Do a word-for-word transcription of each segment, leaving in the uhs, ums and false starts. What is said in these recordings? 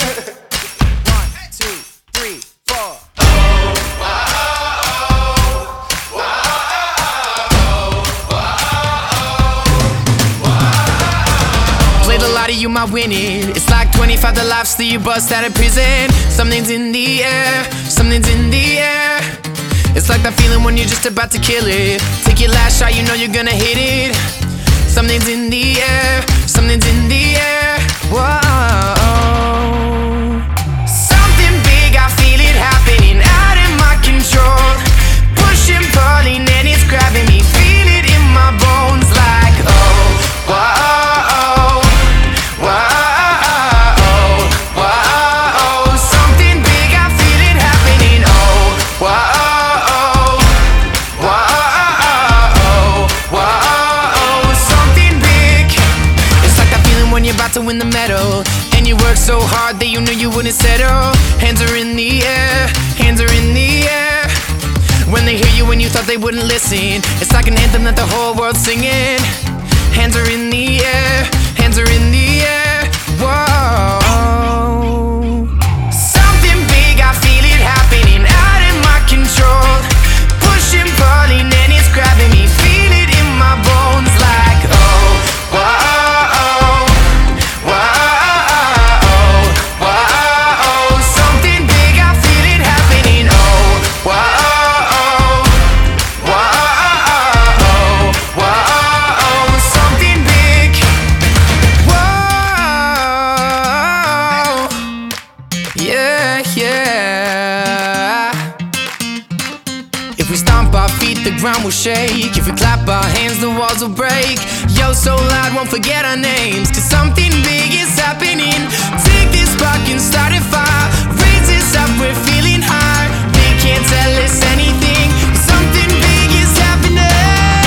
One, two, three, four. Played a lot of you might win it. It's like twenty-five to life, still you bust out of prison. Something's in the air, something's in the air. It's like that feeling when you're just about to kill it. Take your last shot, you know you're gonna hit it. Something's in the air, something's in the air. Whoa. Something big, I feel it happening, out of my control. Pushing, pulling, and it's grabbing me. Feel it in my bones like oh, whoa, whoa, whoa. Something big, I feel it happening. Oh, whoa. About to win the medal, and you work so hard that you knew you wouldn't settle. Hands are in the air, hands are in the air. When they hear you when you thought they wouldn't listen, it's like an anthem that the whole world's singing. Hands are in the air, hands are in the air. Whoa. Something big, I feel it happening, out of my control. Pushing, pulling, and it's grabbing me. Feel it in my bones like oh, whoa. Yeah, yeah. If we stomp our feet, the ground will shake. If we clap our hands, the walls will break. Yo, so loud, won't forget our names, 'cause something big is happening. Take this spark and start a fire. Raise this up, we're feeling high. They can't tell us anything, 'cause something big is happening.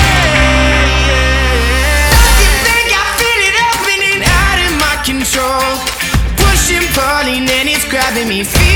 Something big, I feel it happening, out of my control. Pushing, pulling, and it's grabbing me. Feel